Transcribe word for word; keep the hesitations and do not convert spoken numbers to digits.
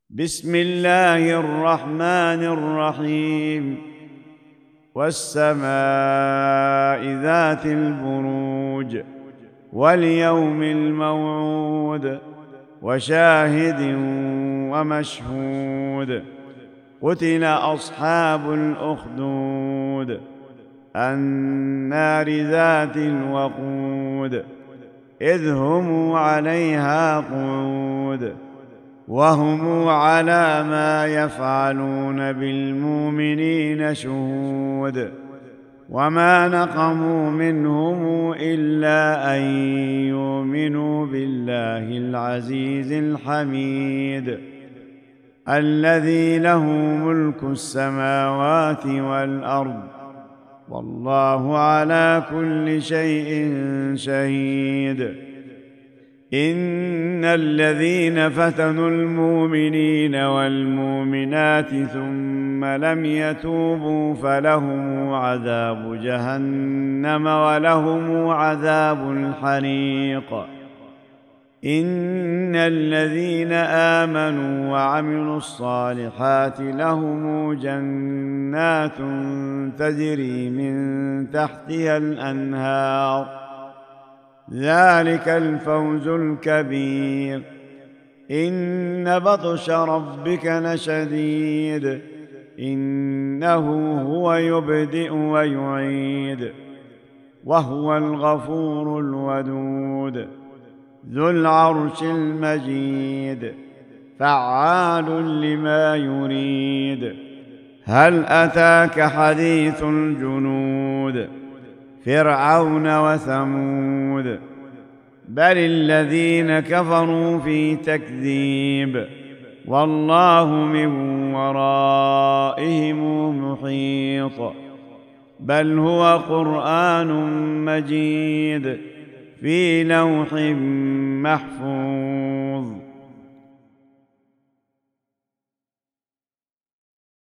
بسم الله الرحمن الرحيم والسماء ذات البروج واليوم الموعود وشاهد ومشهود قتل أصحاب الأخدود النار ذات الوقود إذ هم عليها قعود وهم على ما يفعلون بالمؤمنين شهود وما نقموا منهم إلا أن يؤمنوا بالله العزيز الحميد الذي له ملك السماوات والأرض والله على كل شيء شهيد. إن الذين فتنوا المؤمنين والمؤمنات ثم لم يتوبوا فلهم عذاب جهنم ولهم عذاب الحريق. إن الذين آمنوا وعملوا الصالحات لهم جنات تجري من تحتها الأنهار ذلك الفوز الكبير. إن بطش ربك لشديد إنه هو يبدئ ويعيد وهو الغفور الودود ذو العرش المجيد فعال لما يريد. هل أتاك حديث الجنود فرعون وثمود بل الذين كفروا في تكذيب والله من ورائهم محيط. بل هو قرآن مجيد في لوح محفوظ.